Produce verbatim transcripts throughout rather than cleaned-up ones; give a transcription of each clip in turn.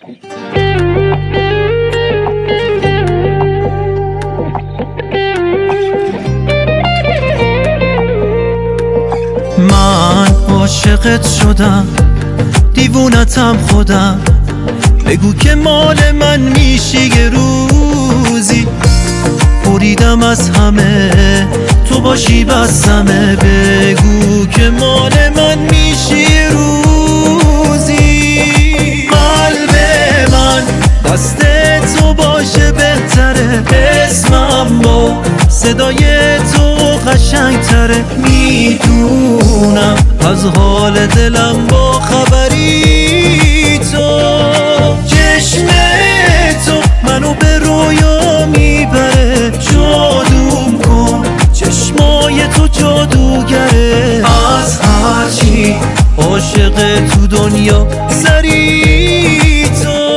من عاشقت شدم، دیوونتم خودم، بگو که مال من میشی یه روزی. بریدم از همه تو باشی بسمه، بگو که مال من میشی یه روزی. قلب من دست تو باشه بهتره، اسمم با صدای تو قشنگ تره. میدونم از حال دلم با خبری تو، چشم تو منو به رویا میبره. جادوم کن چشمای تو جادوگره، از هرچی عاشق تو دنیا سری تو.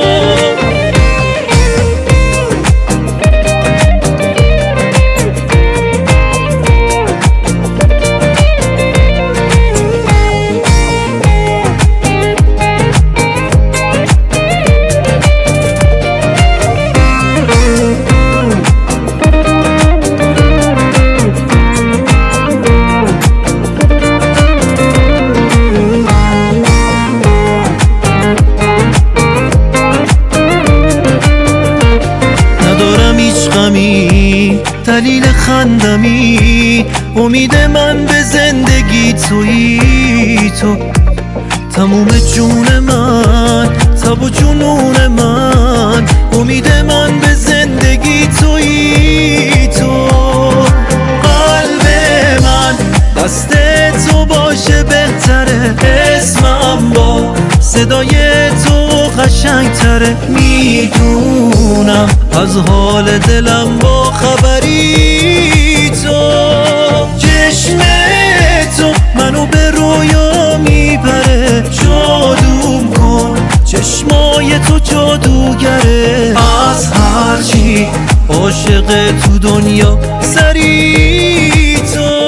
دلیل خندمی، امید من به زندگی تویی تو. تموم جون من، تب و جنون من، امید من به زندگی تویی تو. قلب من دست تو باشه بهتره، اسمم با صدای تو قشنگ تره. میدونم از حال دلم با خبری تو، چشم تو منو به رویا میبره. جادوم کن چشمای تو جادوگره، از هرچی عاشق تو دنیا سری تو.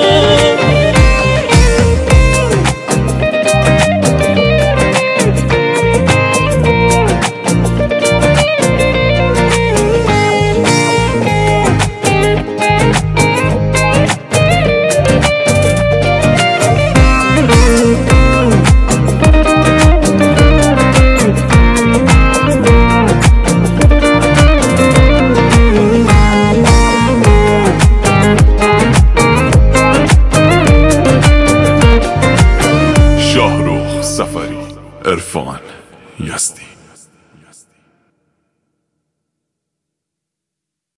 عرفان یزدی.